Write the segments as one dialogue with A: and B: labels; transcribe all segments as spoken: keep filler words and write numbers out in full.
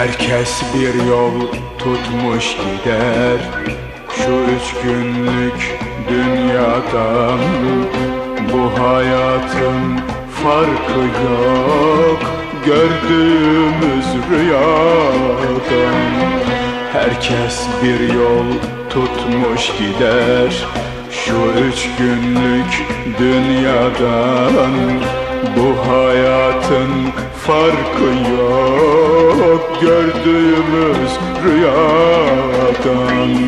A: Herkes bir yol tutmuş gider şu üç günlük dünyadan. Bu hayatın farkı yok gördüğümüz rüyadan. Herkes bir yol tutmuş gider şu üç günlük dünyadan. Bu hayatın farkı yok gördüğümüz rüyadan.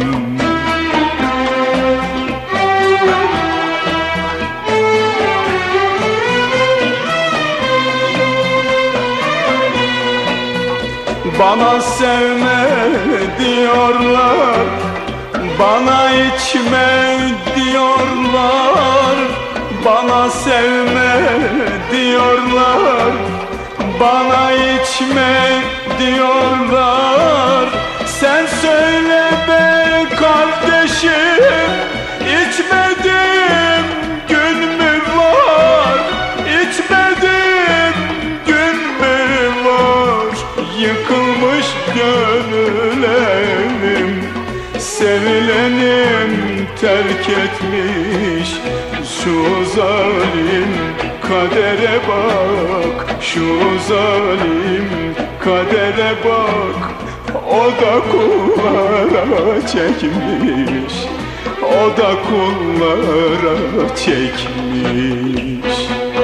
A: Bana sevme diyorlar, bana içme diyorlar. Bana sevme diyorlar, bana içme diyorlar. Sen söyle be kardeşim, içmedim gün mü var? İçmedim gün mü var? Yıkılmış gönül evim, sevilenim terk etmiş. Şu zalim kadere bak, şu zalim kadere bak. O da kullara çekmiş, o da kullara çekmiş.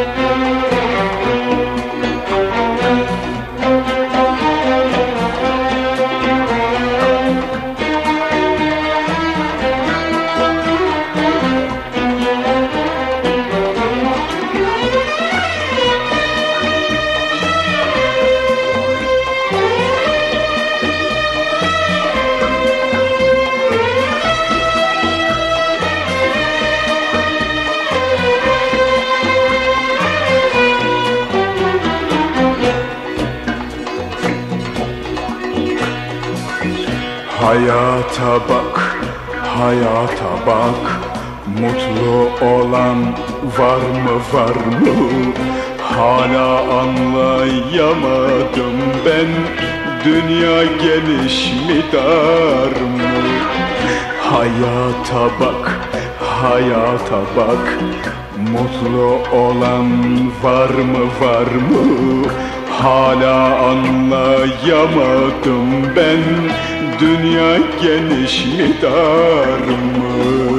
A: Hayata bak, hayata bak. Mutlu olan var mı, var mı? Hala anlayamadım ben. Dünya geniş mi, dar mı? Hayata bak, hayata bak. Mutlu olan var mı, var mı? Hala anlayamadım ben. Dünya geniş mi, dar mı?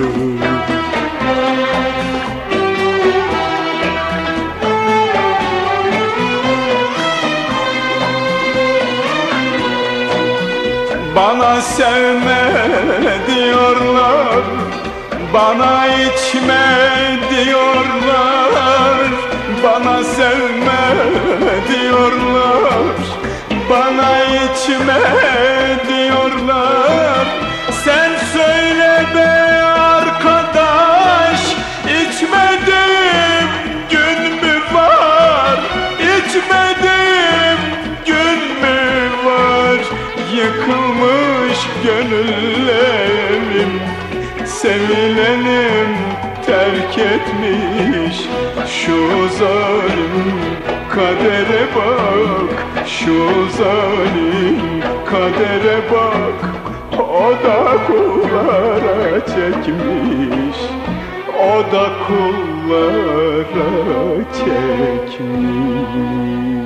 A: Bana sevme diyorlar, bana içme diyorlar. Bana sevme diyorlar, bana içme diyorlar. Sen söyle be arkadaş, içmedim gün mü var? İçmedim gün mü var? Yıkılmış gönüllerim, sevilenim terk etmiş. Şu zalim kadere bak, şu zalim kadere bak. O da kullara çekmiş, o da kullara çekmiş.